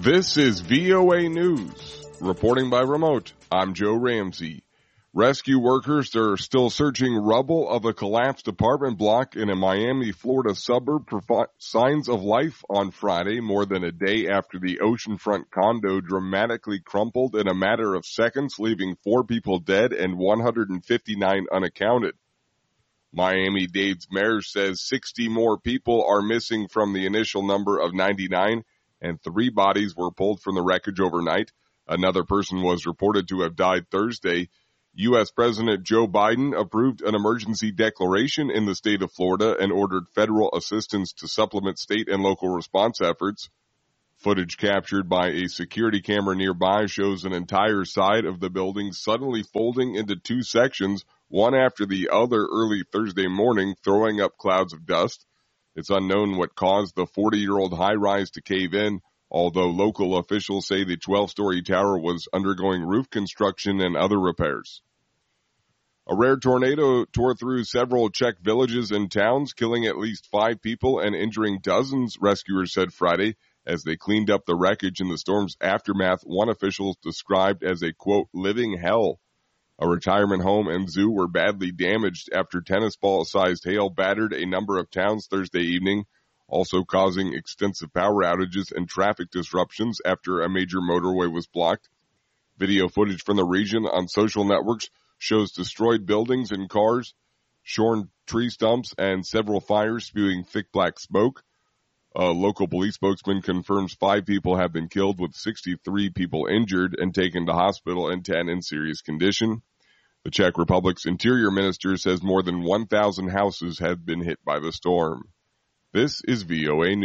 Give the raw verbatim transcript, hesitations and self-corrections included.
This is V O A News. Reporting by remote, I'm Joe Ramsey. Rescue workers are still searching rubble of a collapsed apartment block in a Miami, Florida suburb for fi- signs of life on Friday, more than a day after the oceanfront condo dramatically crumpled in a matter of seconds, leaving four people dead and one hundred fifty-nine unaccounted. Miami-Dade's mayor says sixty more people are missing from the initial number of ninety-nine, and three bodies were pulled from the wreckage overnight. Another person was reported to have died Thursday. U S President Joe Biden approved an emergency declaration in the state of Florida and ordered federal assistance to supplement state and local response efforts. Footage captured by a security camera nearby shows an entire side of the building suddenly folding into two sections, one after the other early Thursday morning, throwing up clouds of dust. It's unknown what caused the forty-year-old high-rise to cave in, although local officials say the twelve-story tower was undergoing roof construction and other repairs. A rare tornado tore through several Czech villages and towns, killing at least five people and injuring dozens, rescuers said Friday, as they cleaned up the wreckage in the storm's aftermath, one official described as a, quote, living hell. A retirement home and zoo were badly damaged after tennis ball-sized hail battered a number of towns Thursday evening, also causing extensive power outages and traffic disruptions after a major motorway was blocked. Video footage from the region on social networks shows destroyed buildings and cars, shorn tree stumps, and several fires spewing thick black smoke. A local police spokesman confirms five people have been killed, with sixty-three people injured and taken to hospital and ten in serious condition. The Czech Republic's interior minister says more than one thousand houses have been hit by the storm. This is V O A News.